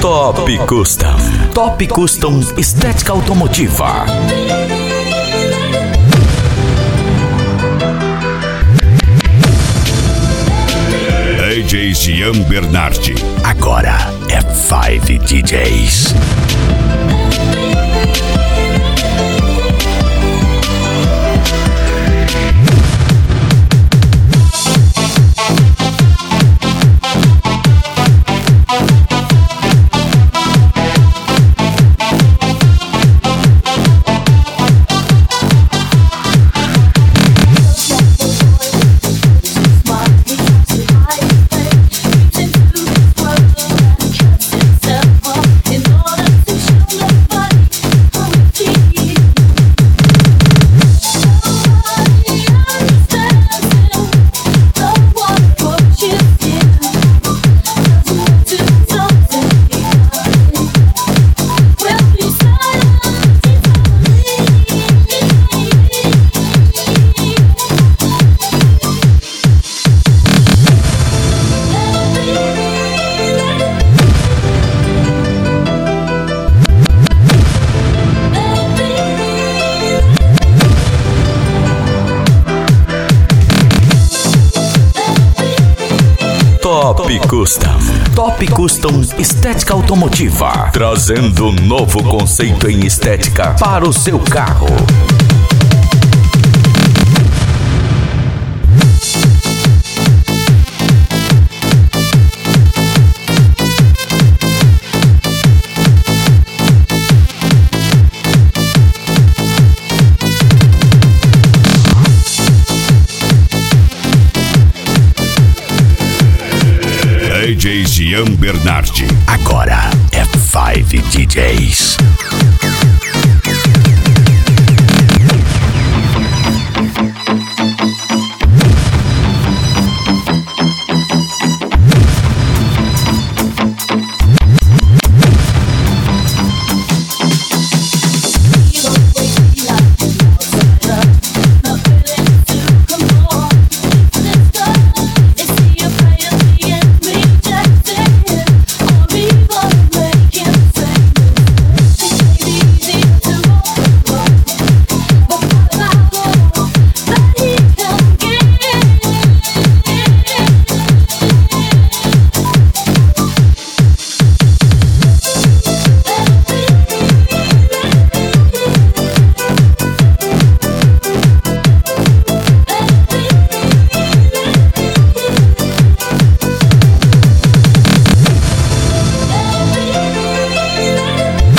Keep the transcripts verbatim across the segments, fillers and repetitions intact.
Top Custom. Top Custom Estética Automotiva. D J Gian Bernardi. Agora é Five D Js. Top Custom. Top Custom Estética Automotiva. Trazendo um novo conceito em estética para o seu carro. D J Gian Bernardi. Agora é Five D Js.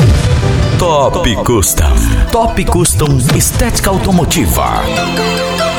Top Custom. Top Custom Estética Automotiva.